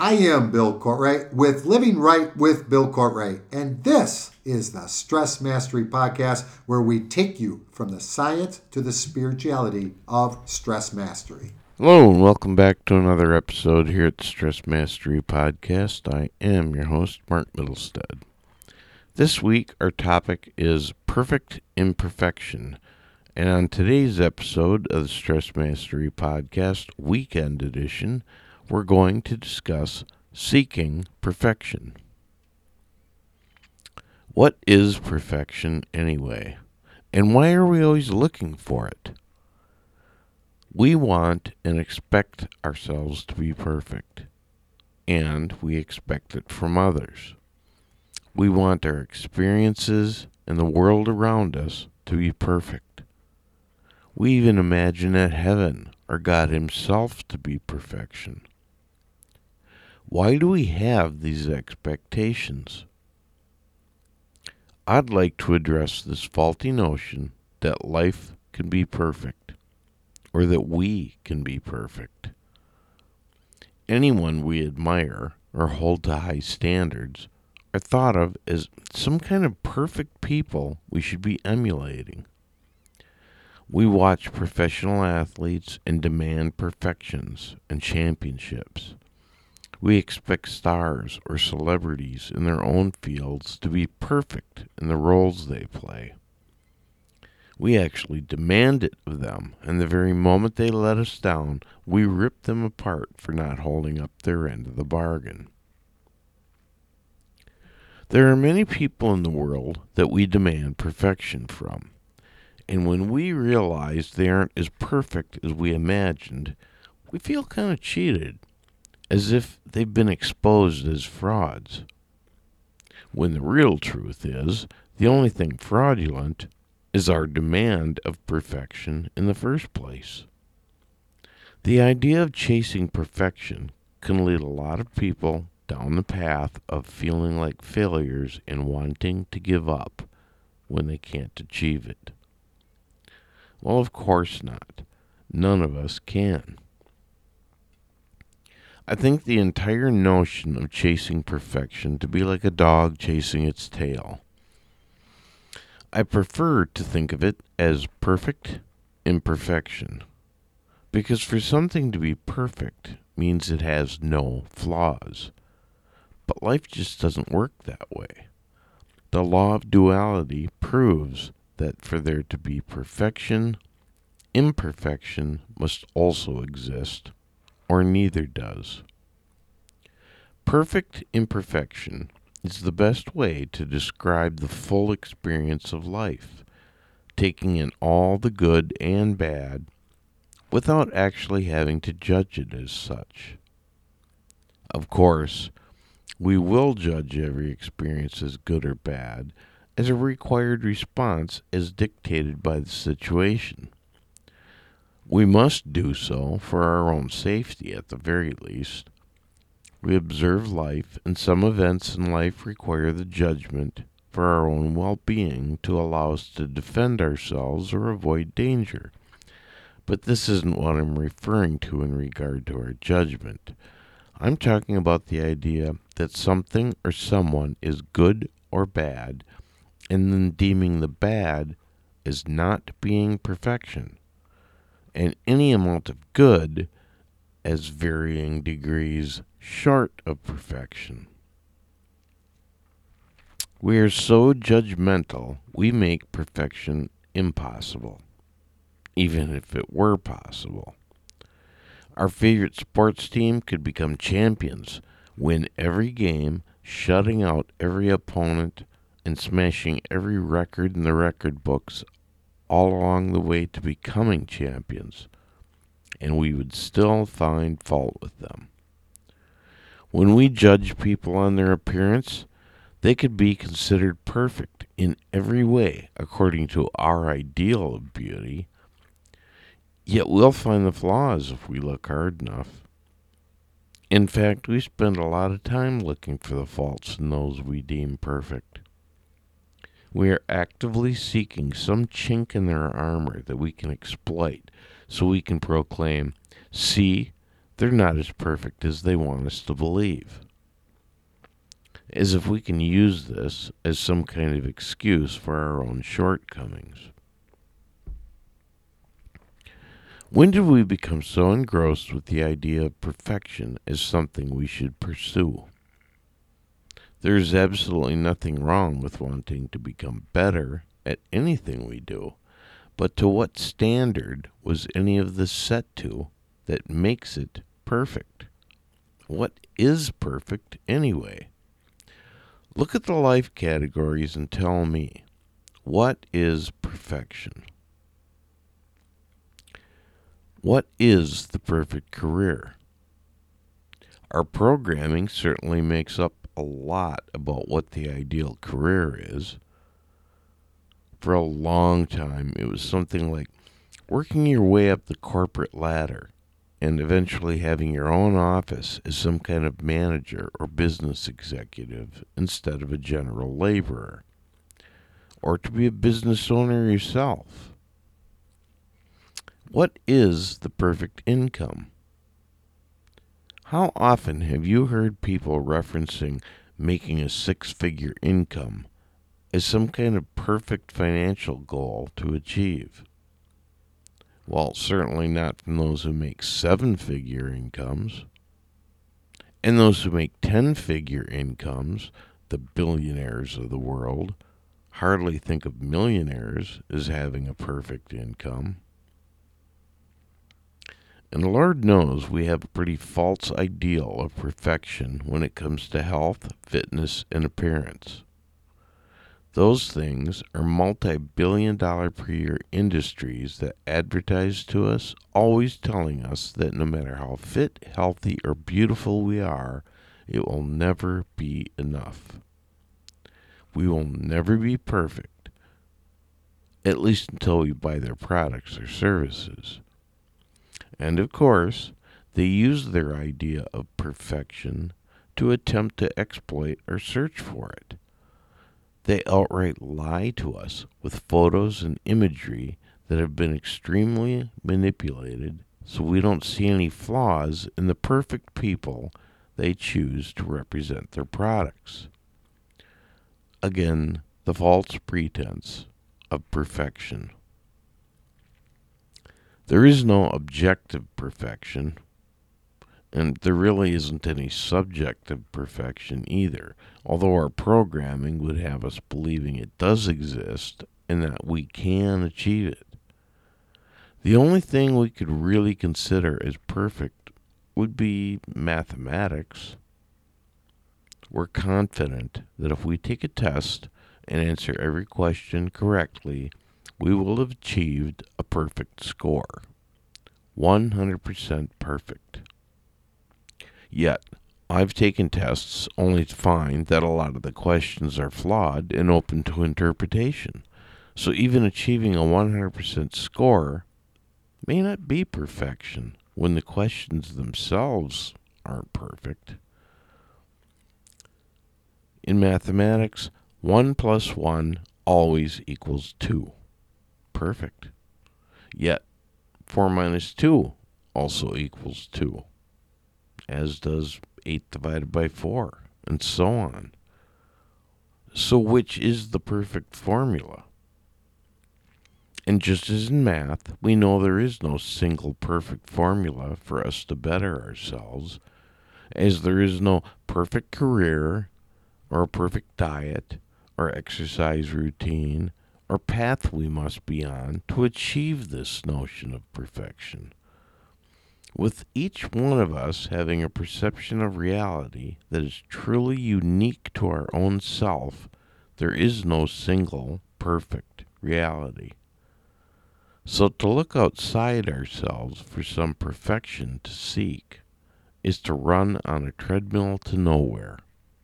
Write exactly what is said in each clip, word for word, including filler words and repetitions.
I am Bill Courtwright with Living Right with Bill Courtwright, and this is the Stress Mastery Podcast, where we take you from the science to the spirituality of stress mastery. Hello and welcome back to another episode here at the Stress Mastery Podcast. I am your host, Mark Middlestead. This week our topic is perfect imperfection, and on today's episode of the Stress Mastery Podcast, Weekend Edition, we're going to discuss seeking perfection. What is perfection anyway? And why are we always looking for it? We want and expect ourselves to be perfect, and we expect it from others. We want our experiences and the world around us to be perfect. We even imagine that heaven or God Himself to be perfection. Why do we have these expectations? I'd like to address this faulty notion that life can be perfect, or that we can be perfect. Anyone we admire or hold to high standards are thought of as some kind of perfect people we should be emulating. We watch professional athletes and demand perfections and championships. We expect stars or celebrities in their own fields to be perfect in the roles they play. We actually demand it of them, and the very moment they let us down, we rip them apart for not holding up their end of the bargain. There are many people in the world that we demand perfection from, and when we realize they aren't as perfect as we imagined, we feel kind of cheated, as if they've been exposed as frauds. When the real truth is, the only thing fraudulent is our demand of perfection in the first place. The idea of chasing perfection can lead a lot of people down the path of feeling like failures and wanting to give up when they can't achieve it. Well, of course not. None of us can. I think the entire notion of chasing perfection to be like a dog chasing its tail. I prefer to think of it as perfect imperfection, because for something to be perfect means it has no flaws. But life just doesn't work that way. The law of duality proves that for there to be perfection, imperfection must also exist, or neither does. Perfect imperfection is the best way to describe the full experience of life, taking in all the good and bad without actually having to judge it as such. Of course, we will judge every experience as good or bad as a required response as dictated by the situation. We must do so for our own safety at the very least. We observe life, and some events in life require the judgment for our own well-being to allow us to defend ourselves or avoid danger. But this isn't what I'm referring to in regard to our judgment. I'm talking about the idea that something or someone is good or bad, and then deeming the bad as not being perfection, and any amount of good as varying degrees short of perfection. We are so judgmental, we make perfection impossible, even if it were possible. Our favorite sports team could become champions, win every game, shutting out every opponent, and smashing every record in the record books all along the way to becoming champions, and we would still find fault with them. When we judge people on their appearance, they could be considered perfect in every way according to our ideal of beauty, yet we'll find the flaws if we look hard enough. In fact, we spend a lot of time looking for the faults in those we deem perfect. We are actively seeking some chink in their armor that we can exploit so we can proclaim, "See, they're not as perfect as they want us to believe. As if we can use this as some kind of excuse for our own shortcomings. When did we become so engrossed with the idea of perfection as something we should pursue? There is absolutely nothing wrong with wanting to become better at anything we do, but to what standard was any of this set to that makes it perfect? What is perfect anyway? Look at the life categories and tell me, what is perfection? What is the perfect career? Our programming certainly makes up a lot about what the ideal career is. For a long time, it was something like working your way up the corporate ladder and eventually having your own office as some kind of manager or business executive instead of a general laborer, or to be a business owner yourself. What is the perfect income? How often have you heard people referencing making a six-figure income as some kind of perfect financial goal to achieve? Well, certainly not from those who make seven-figure incomes. And those who make ten-figure incomes, the billionaires of the world, hardly think of millionaires as having a perfect income. And Lord knows we have a pretty false ideal of perfection when it comes to health, fitness, and appearance. Those things are multi-billion dollar per year industries that advertise to us, always telling us that no matter how fit, healthy, or beautiful we are, it will never be enough. We will never be perfect, at least until we buy their products or services. And of course, they use their idea of perfection to attempt to exploit or search for it. They outright lie to us with photos and imagery that have been extremely manipulated so we don't see any flaws in the perfect people they choose to represent their products. Again, the false pretense of perfection. There is no objective perfection, and there really isn't any subjective perfection either, although our programming would have us believing it does exist and that we can achieve it. The only thing we could really consider as perfect would be mathematics. We're confident that if we take a test and answer every question correctly, we will have achieved a perfect score. one hundred percent perfect. Yet, I've taken tests only to find that a lot of the questions are flawed and open to interpretation. So even achieving a one hundred percent score may not be perfection when the questions themselves aren't perfect. In mathematics, one plus one always equals two. Perfect. Yet, four minus two also equals two, as does eight divided by four, and so on. So which is the perfect formula? And just as in math, we know there is no single perfect formula for us to better ourselves, as there is no perfect career, or a perfect diet, or exercise routine, or path we must be on to achieve this notion of perfection. With each one of us having a perception of reality that is truly unique to our own self, there is no single perfect reality. So to look outside ourselves for some perfection to seek is to run on a treadmill to nowhere.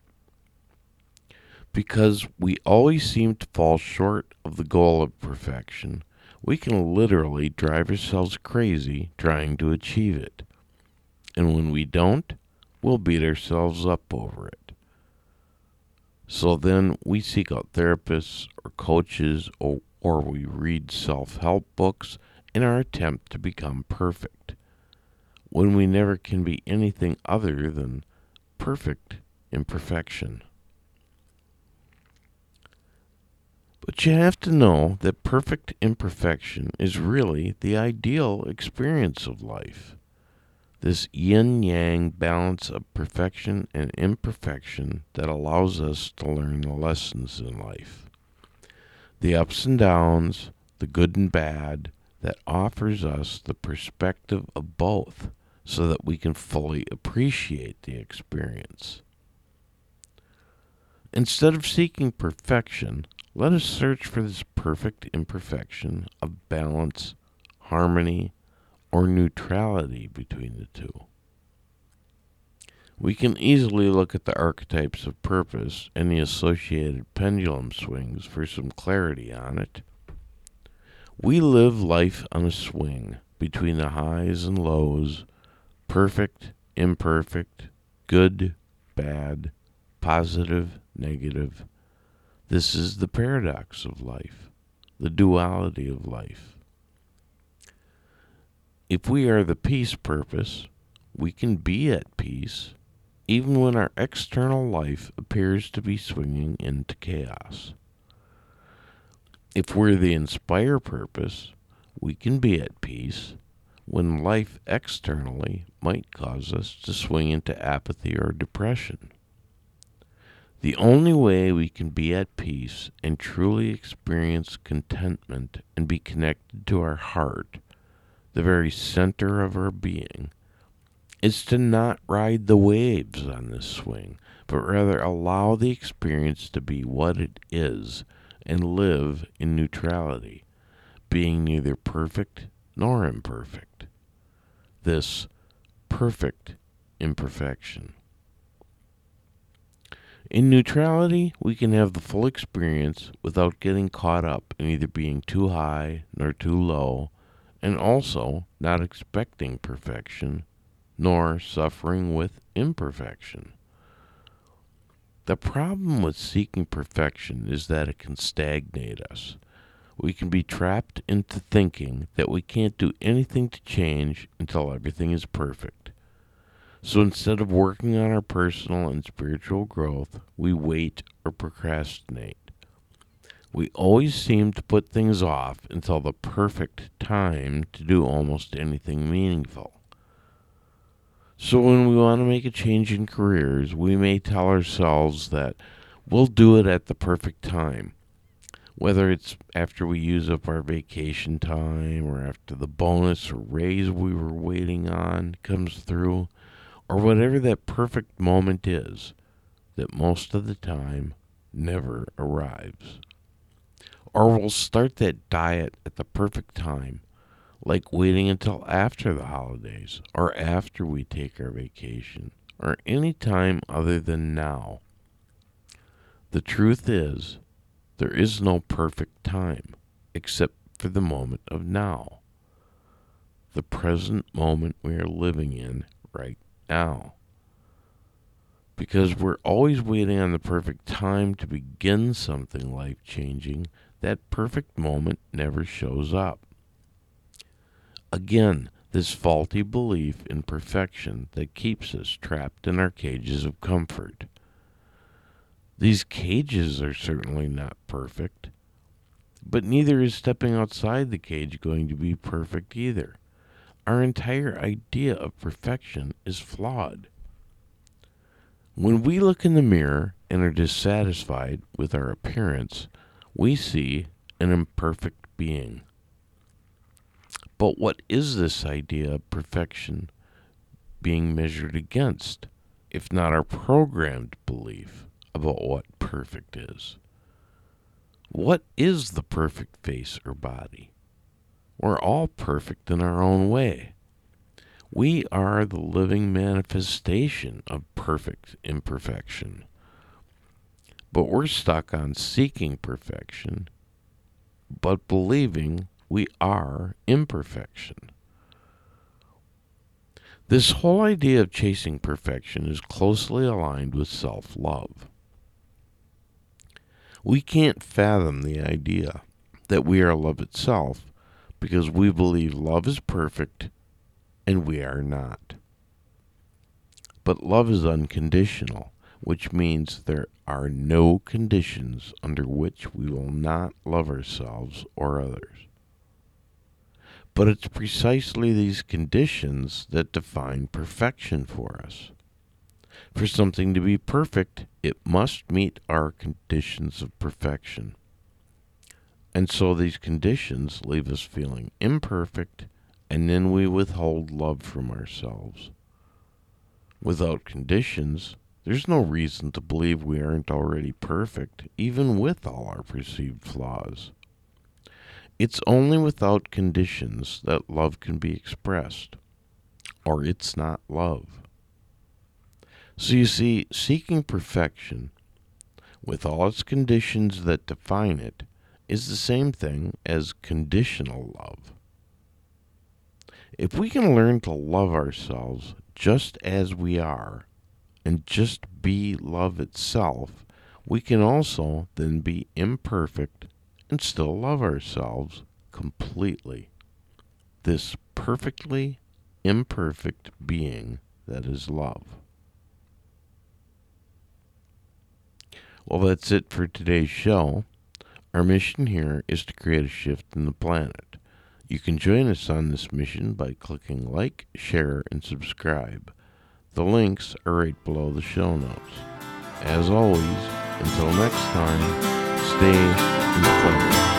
Because we always seem to fall short of the goal of perfection, we can literally drive ourselves crazy trying to achieve it. And when we don't, we'll beat ourselves up over it. So then we seek out therapists or coaches, or, or we read self-help books in our attempt to become perfect. when we never can be anything other than perfect imperfection. But you have to know that perfect imperfection is really the ideal experience of life. This yin-yang balance of perfection and imperfection that allows us to learn the lessons in life. The ups and downs, the good and bad, that offers us the perspective of both so that we can fully appreciate the experience. Instead of seeking perfection, let us search for this perfect imperfection of balance, harmony, or neutrality between the two. We can easily look at the archetypes of purpose and the associated pendulum swings for some clarity on it. We live life on a swing between the highs and lows, perfect, imperfect, good, bad, positive, negative. This is the paradox of life, the duality of life. If we are the peace purpose, we can be at peace even when our external life appears to be swinging into chaos. If we're the inspire purpose, we can be at peace when life externally might cause us to swing into apathy or depression. The only way we can be at peace and truly experience contentment and be connected to our heart, the very center of our being, is to not ride the waves on this swing, but rather allow the experience to be what it is and live in neutrality, being neither perfect nor imperfect. This perfect imperfection. In neutrality, we can have the full experience without getting caught up in either being too high nor too low, and also not expecting perfection, nor suffering with imperfection. The problem with seeking perfection is that it can stagnate us. We can be trapped into thinking that we can't do anything to change until everything is perfect. So instead of working on our personal and spiritual growth, we wait or procrastinate. We always seem to put things off until the perfect time to do almost anything meaningful. So when we want to make a change in careers, we may tell ourselves that we'll do it at the perfect time. Whether it's after we use up our vacation time, or after the bonus or raise we were waiting on comes through, or whatever that perfect moment is, that most of the time never arrives. Or we'll start that diet at the perfect time, like waiting until after the holidays, or after we take our vacation, or any time other than now. The truth is, there is no perfect time, except for the moment of now. The present moment we are living in right now. Because we're always waiting on the perfect time to begin something life-changing, that perfect moment never shows up. Again, this faulty belief in perfection that keeps us trapped in our cages of comfort. These cages are certainly not perfect, but neither is stepping outside the cage going to be perfect either. Our entire idea of perfection is flawed. When we look in the mirror and are dissatisfied with our appearance, we see an imperfect being. But what is this idea of perfection being measured against, if not our programmed belief about what perfect is? What is the perfect face or body? We're all perfect in our own way. We are the living manifestation of perfect imperfection. But we're stuck on seeking perfection, but believing we are imperfection. This whole idea of chasing perfection is closely aligned with self-love. We can't fathom the idea that we are love itself because we believe love is perfect and we are not. But love is unconditional, which means there are no conditions under which we will not love ourselves or others. But it's precisely these conditions that define perfection for us. For something to be perfect, it must meet our conditions of perfection. And so these conditions leave us feeling imperfect, and then we withhold love from ourselves. Without conditions, there's no reason to believe we aren't already perfect, even with all our perceived flaws. It's only without conditions that love can be expressed, or it's not love. So you see, seeking perfection, with all its conditions that define it, is the same thing as conditional love. If we can learn to love ourselves just as we are, and just be love itself, we can also then be imperfect and still love ourselves completely. This perfectly imperfect being that is love. Well, that's it for today's show. Our mission here is to create a shift in the planet. You can join us on this mission by clicking like, share, and subscribe. The links are right below the show notes. As always, until next time, stay inspired.